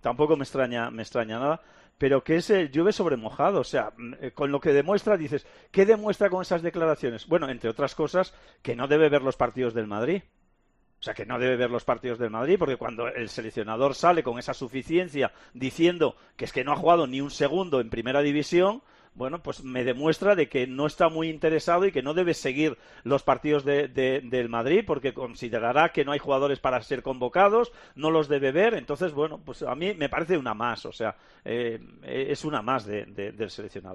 tampoco me extraña nada, pero que es llueve sobre mojado, o sea, con lo que demuestra, dices, ¿qué demuestra con esas declaraciones? Bueno, entre otras cosas, que no debe ver los partidos del Madrid. O sea, que no debe ver los partidos del Madrid, porque cuando el seleccionador sale con esa suficiencia diciendo que es que no ha jugado ni un segundo en primera división, bueno, pues me demuestra de que no está muy interesado y que no debe seguir los partidos del Madrid, porque considerará que no hay jugadores para ser convocados, no los debe ver. Entonces, bueno, pues a mí me parece una más, o sea, es una más del seleccionador.